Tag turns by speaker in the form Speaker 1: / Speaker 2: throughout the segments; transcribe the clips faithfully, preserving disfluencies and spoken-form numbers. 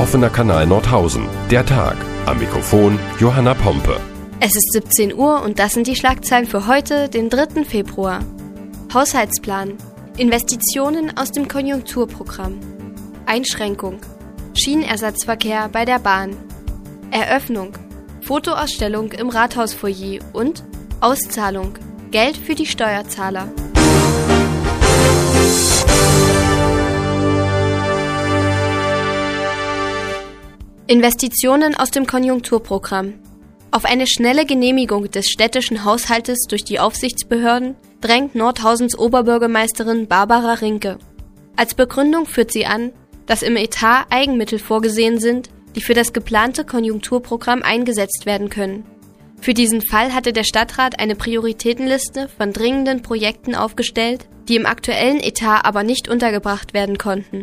Speaker 1: offener Kanal Nordhausen. Der Tag. Am Mikrofon Johanna Pompe.
Speaker 2: Es ist siebzehn Uhr und das sind die Schlagzeilen für heute, den dritten Februar. Haushaltsplan. Investitionen aus dem Konjunkturprogramm. Einschränkung. Schienenersatzverkehr bei der Bahn. Eröffnung. Fotoausstellung im Rathausfoyer und Auszahlung. Geld für die Steuerzahler. Investitionen aus dem Konjunkturprogramm. Auf eine schnelle Genehmigung des städtischen Haushaltes durch die Aufsichtsbehörden drängt Nordhausens Oberbürgermeisterin Barbara Rinke. Als Begründung führt sie an, dass im Etat Eigenmittel vorgesehen sind, die für das geplante Konjunkturprogramm eingesetzt werden können. Für diesen Fall hatte der Stadtrat eine Prioritätenliste von dringenden Projekten aufgestellt, die im aktuellen Etat aber nicht untergebracht werden konnten.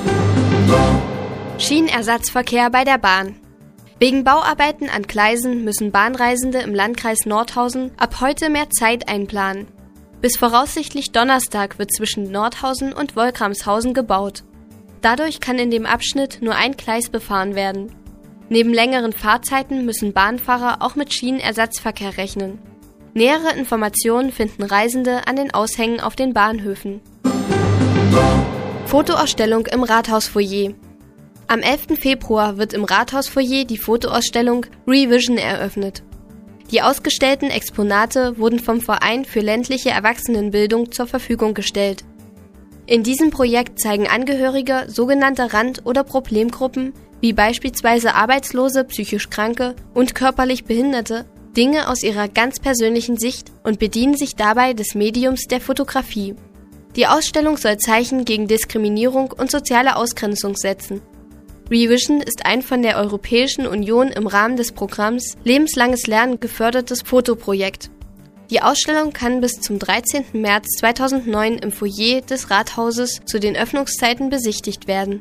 Speaker 2: Schienenersatzverkehr bei der Bahn. Wegen Bauarbeiten an Gleisen müssen Bahnreisende im Landkreis Nordhausen ab heute mehr Zeit einplanen. Bis voraussichtlich Donnerstag wird zwischen Nordhausen und Wolkramshausen gebaut. Dadurch kann in dem Abschnitt nur ein Gleis befahren werden. Neben längeren Fahrzeiten müssen Bahnfahrer auch mit Schienenersatzverkehr rechnen. Nähere Informationen finden Reisende an den Aushängen auf den Bahnhöfen. Fotoausstellung im Rathausfoyer. Am elften Februar wird im Rathausfoyer die Fotoausstellung Revision eröffnet. Die ausgestellten Exponate wurden vom Verein für ländliche Erwachsenenbildung zur Verfügung gestellt. In diesem Projekt zeigen Angehörige sogenannter Rand- oder Problemgruppen, wie beispielsweise Arbeitslose, psychisch Kranke und körperlich Behinderte, Dinge aus ihrer ganz persönlichen Sicht und bedienen sich dabei des Mediums der Fotografie. Die Ausstellung soll Zeichen gegen Diskriminierung und soziale Ausgrenzung setzen. Revision ist ein von der Europäischen Union im Rahmen des Programms Lebenslanges Lernen gefördertes Fotoprojekt. Die Ausstellung kann bis zum dreizehnten März zweitausendneun im Foyer des Rathauses zu den Öffnungszeiten besichtigt werden.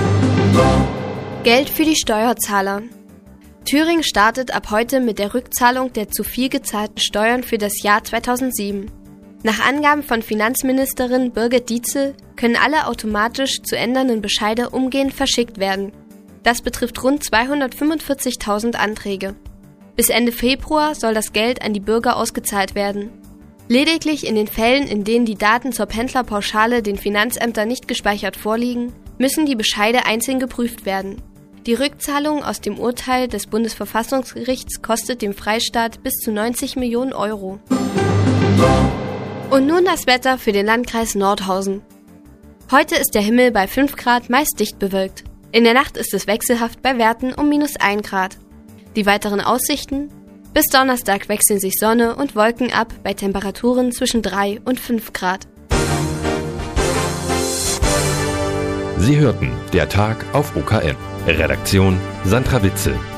Speaker 2: Geld für die Steuerzahler. Thüringen startet ab heute mit der Rückzahlung der zu viel gezahlten Steuern für das Jahr zweitausendsieben. Nach Angaben von Finanzministerin Birgit Dietzel können alle automatisch zu ändernden Bescheide umgehend verschickt werden. Das betrifft rund zweihundertfünfundvierzigtausend Anträge. Bis Ende Februar soll das Geld an die Bürger ausgezahlt werden. Lediglich in den Fällen, in denen die Daten zur Pendlerpauschale den Finanzämtern nicht gespeichert vorliegen, müssen die Bescheide einzeln geprüft werden. Die Rückzahlung aus dem Urteil des Bundesverfassungsgerichts kostet dem Freistaat bis zu neunzig Millionen Euro. Und nun das Wetter für den Landkreis Nordhausen. Heute ist der Himmel bei fünf Grad meist dicht bewölkt. In der Nacht ist es wechselhaft bei Werten um minus ein Grad. Die weiteren Aussichten? Bis Donnerstag wechseln sich Sonne und Wolken ab bei Temperaturen zwischen drei und fünf Grad.
Speaker 1: Sie hörten Der Tag auf O K M. Redaktion Sandra Witzel.